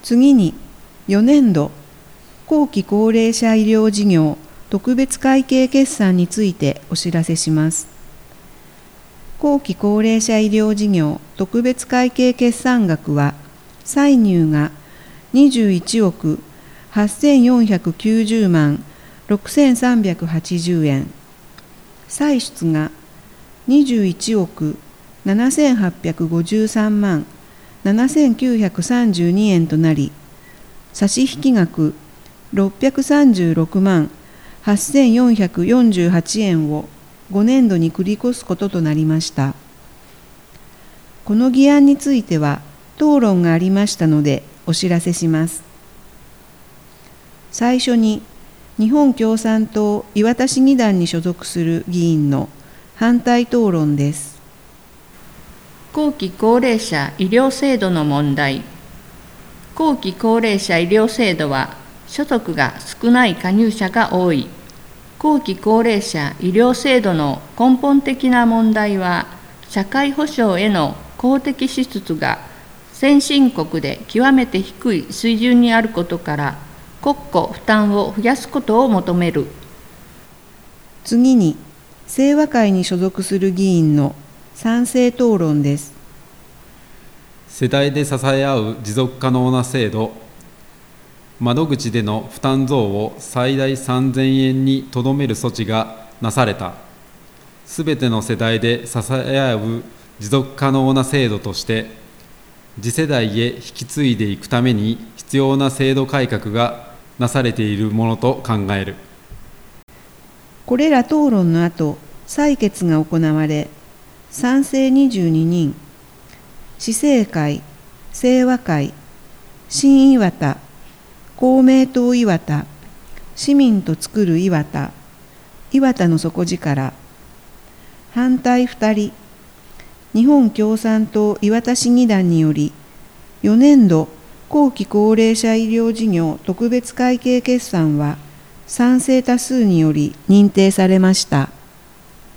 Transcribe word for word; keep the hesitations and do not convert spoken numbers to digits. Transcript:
次に、よねんど後期高齢者医療事業特別会計決算についてお知らせします。後期高齢者医療事業特別会計決算額は、歳入がにじゅういちおくはっせんよんひゃくきゅうじゅうまんろくせんさんびゃくはちじゅうえん、歳出がにじゅういちおくななせんはっぴゃくごじゅうさんまんななせんきゅうひゃくさんじゅうにえんとなり、差引額ろっぴゃくさんじゅうろくまんはっせんよんひゃくよんじゅうはちえんをごねんどに繰り越すこととなりました。この議案については討論がありましたのでお知らせします。最初に、日本共産党磐田市議団に所属する議員の反対討論です。 後期高齢者医療制度の問題。後期高齢者医療制度は、所得が少ない加入者が多い。後期高齢者医療制度の根本的な問題は、社会保障への公的支出が先進国で極めて低い水準にあることから、国庫負担を増やすことを求める。 次に、清和会に所属する議員の賛成討論です。 世代で支え合う持続可能な制度、窓口での負担増を最大さんぜんえんにとどめる措置がなされた。すべての世代で支え合う持続可能な制度として、次世代へ引き継いでいくために必要な制度改革がなされているものと考える。 これら討論の後、採決が行われ、賛成にじゅうににん、市政会、清和会、新磐田、公明党磐田、市民とつくる磐田、磐田の底力、反対ふたり、日本共産党磐田市議団により、よねんど後期高齢者医療事業特別会計決算は賛成多数により認定されました。